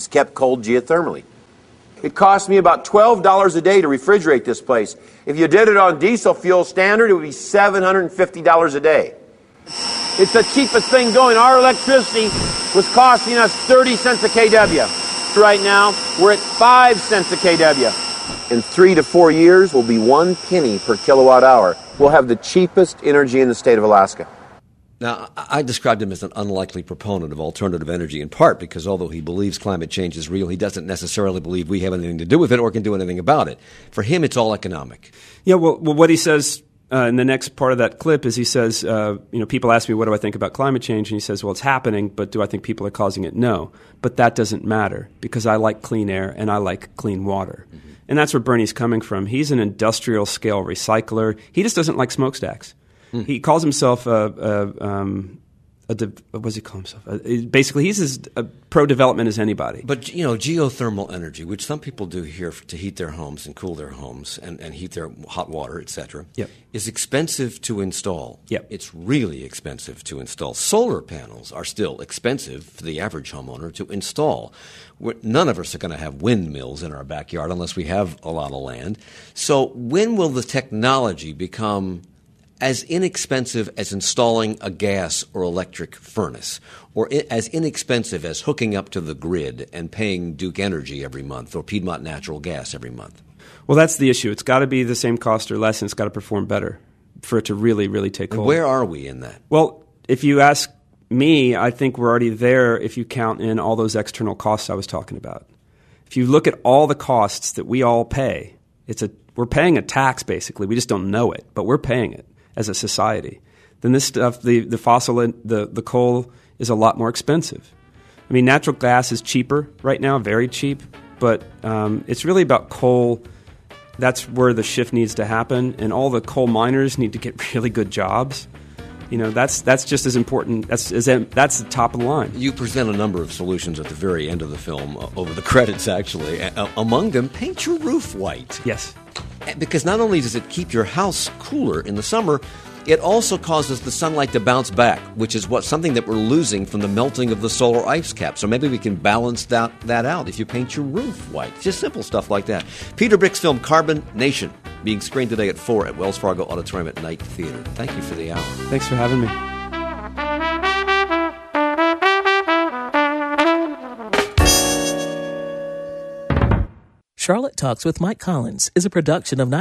It's kept cold geothermally. It costs me about twelve dollars a day to refrigerate this place. If you did it on diesel fuel standard, it would be seven hundred fifty dollars a day. It's the cheapest thing going. Our electricity was costing us thirty cents a kW. Right now, we're at five cents a kW. In three to four years, we'll be one penny per kilowatt hour. We'll have the cheapest energy in the state of Alaska. Now, I described him as an unlikely proponent of alternative energy, in part because although he believes climate change is real, he doesn't necessarily believe we have anything to do with it or can do anything about it. For him, it's all economic. Yeah, well, well what he says uh, in the next part of that clip is he says, uh, you know, people ask me, what do I think about climate change? And he says, well, it's happening, but do I think people are causing it? No. But that doesn't matter because I like clean air and I like clean water. Mm-hmm. And that's where Bernie's coming from. He's an industrial-scale recycler. He just doesn't like smokestacks. Mm. He calls himself a, a, um, a de- what does he call himself? Uh, basically, he's as uh, pro-development as anybody. But, you know, geothermal energy, which some people do here to heat their homes and cool their homes and, and heat their hot water, et cetera, yep. is expensive to install. Yep. It's really expensive to install. Solar panels are still expensive for the average homeowner to install. We're, none of us are going to have windmills in our backyard unless we have a lot of land. So when will the technology become as inexpensive as installing a gas or electric furnace, or I- as inexpensive as hooking up to the grid and paying Duke Energy every month or Piedmont Natural Gas every month? Well, that's the issue. It's got to be the same cost or less, and it's got to perform better for it to really, really take and hold. Where are we in that? Well, if you ask me, I think we're already there if you count in all those external costs I was talking about. If you look at all the costs that we all pay, it's a we're paying a tax basically. We just don't know it, but we're paying it as a society. Then this stuff, the, the fossil, the, the coal is a lot more expensive. I mean, natural gas is cheaper right now, very cheap, but um, it's really about coal. That's where the shift needs to happen, and all the coal miners need to get really good jobs. You know, that's that's just as important. That's as, that's the top of the line. You present a number of solutions at the very end of the film, uh, over the credits actually. Uh, among them, paint your roof white. Yes. Because not only does it keep your house cooler in the summer, it also causes the sunlight to bounce back, which is what something that we're losing from the melting of the solar ice cap. So maybe we can balance that, that out if you paint your roof white. Just simple stuff like that. Peter Brick's film Carbon Nation, being screened today at four at Wells Fargo Auditorium at Night Theater. Thank you for the hour. Thanks for having me. Charlotte Talks with Mike Collins is a production of